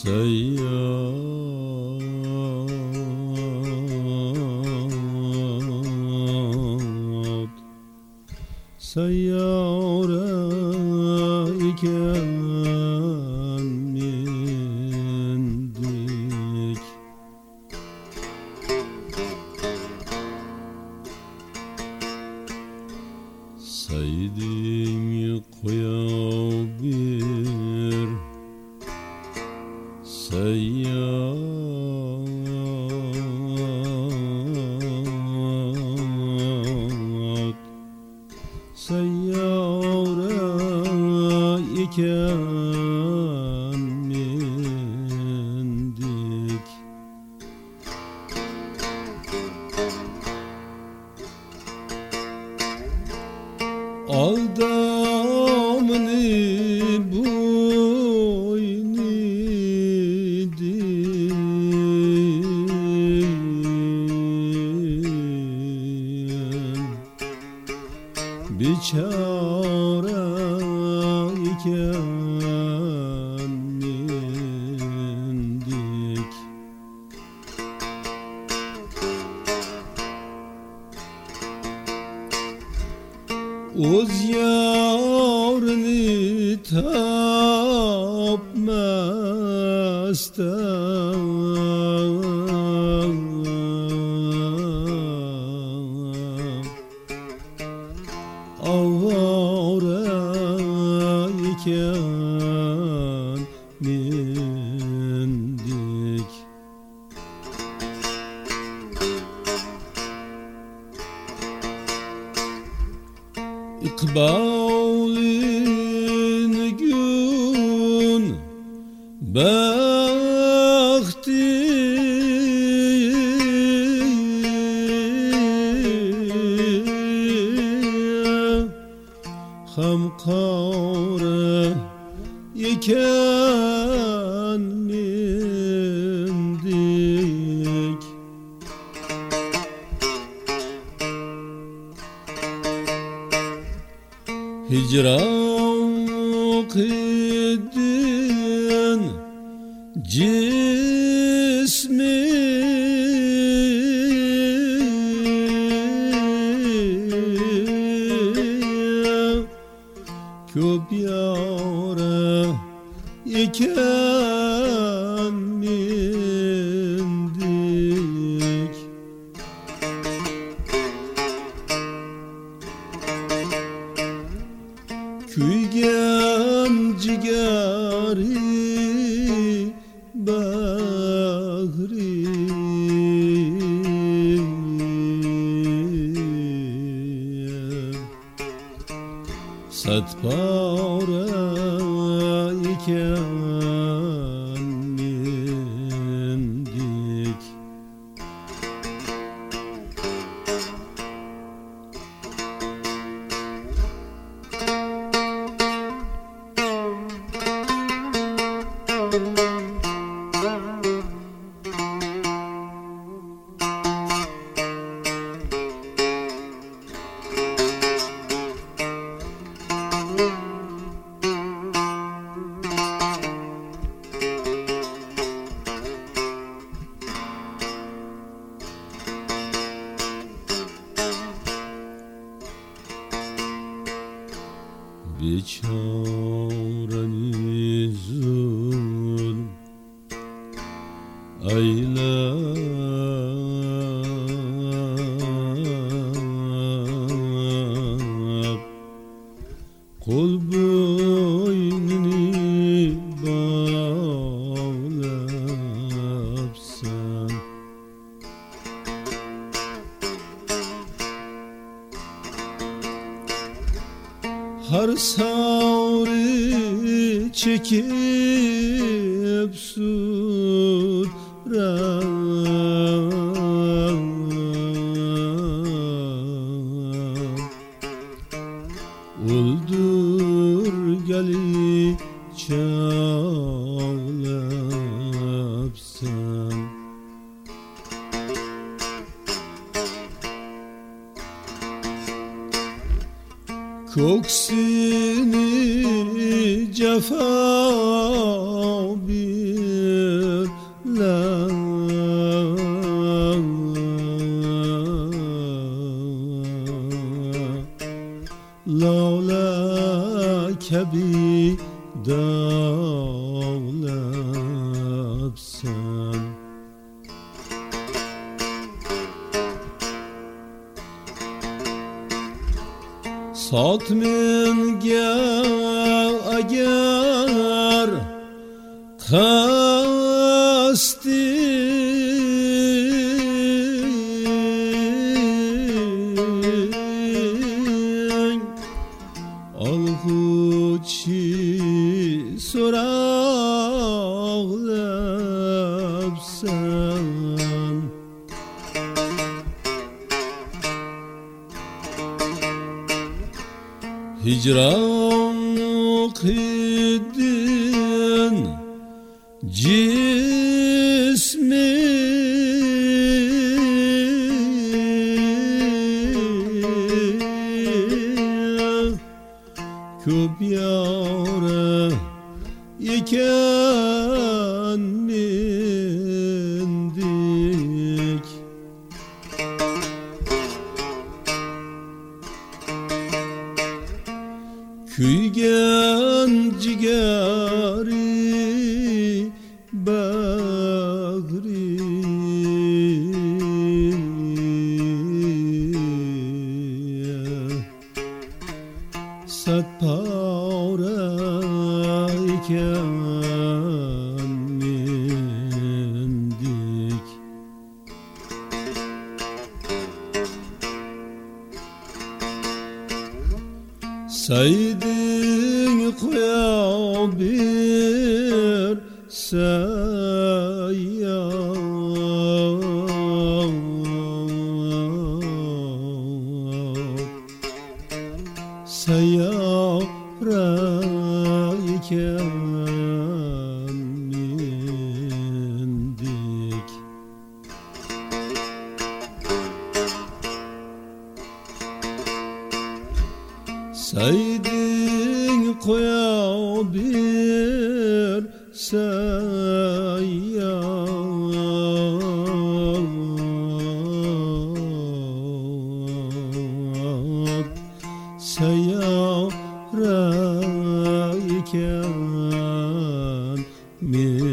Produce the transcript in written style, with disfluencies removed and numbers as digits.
Seyyare iken mindik. Saydın koya bir seyyar, seyyare iken mindik. Aldamını boynidim, biçare iken mindik. O'z yarini tapmasdan avare iken mindik. İkbalin gün bahtı hamkare iken mindik. Hicran kıydın cismi, köp yâre iken mindik. Kuygen cigari bahri, satpare iken mindik. Biçareni zulm eylep, kol boynini bağlepsen. Har savri çekip surat, öldür geli çağlepsen. Koksini cefa bir Salt min agar kasti alhuçi sorağlapsan hicranlık idin cismi köp yâre iken mindik Kuygen cigari bagri Sat para iken mindik Saydın koya bir sayara iken mindik Saydın koya bir sayara iken